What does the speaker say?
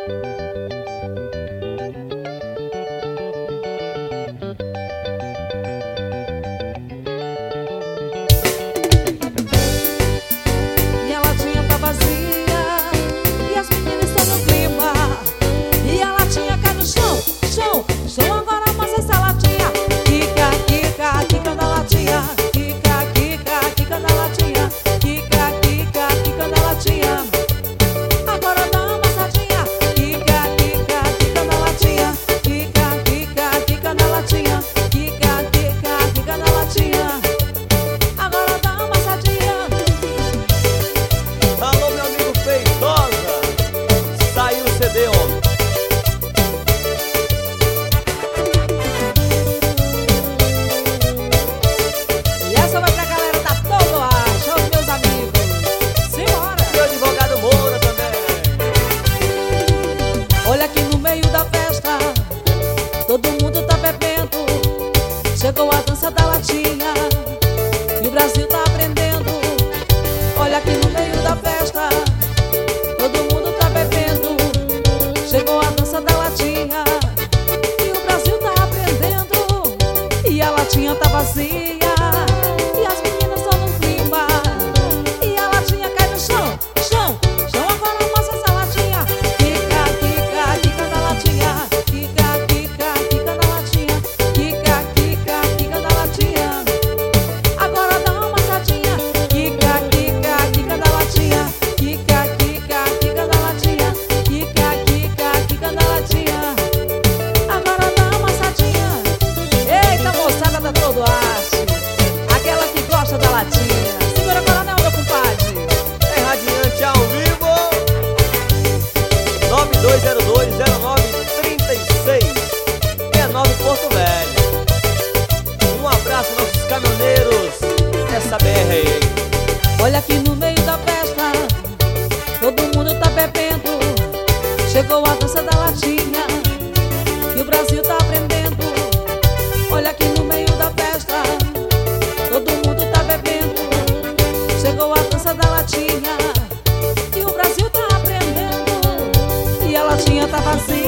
E a latinha tá vazia e as meninas estão no clima. E a latinha cai no chão, chão, chão. Agora amassa essa latinha. Quica, quica, quica da latinha. Quica, quica, quica da latinha. Quica, quica, quica da latinha. Agora dá uma amassadinha. Quica, quica, quica da latinha. Quica, quica, quica da latinha. Quica, quica, quica da latinha. Agora dá uma amassadinha. Alô, meu amigo Feitosa, saiu o CD, homem. E essa vai pra galera da Todo Acha, os meus amigos. Simbora! E o advogado Moura também. Olha aqui no meio da festa, todo mundo tá bebendo. Chegou a dança da latinha e o Brasil tá aprendendo. Olha aqui no meio da festa, todo mundo tá bebendo. Chegou a dança da latinha e o Brasil tá aprendendo. E a latinha tá vazia e as meninas estão no clima. E a latinha cai no chão, chão, chão. Agora amassa essa latinha. Quica, quica, quica da latinha. Quica, quica, quica da latinha. Quica, quica, quica da latinha. Agora dá uma amassadinha. Quica, quica, quica da latinha. Quica, quica, quica da latinha. Quica, quica, quica da latinha. Agora dá uma amassadinha. Eita, moçada da Todo Acha, aquela que gosta da latinha. Segura a coronel, meu compadre. É Radiante ao vivo. 92020936. É Nova Porto Velho. Um abraço, nossos caminhoneiros dessa BR aí. Olha aqui no meio da festa, todo mundo tá bebendo. Chegou a dança da latinha e o Brasil tá aprendendo. Olha aqui no meio da festa, todo mundo tá bebendo. Chegou a dança da latinha e o Brasil tá aprendendo. E a latinha tá vazia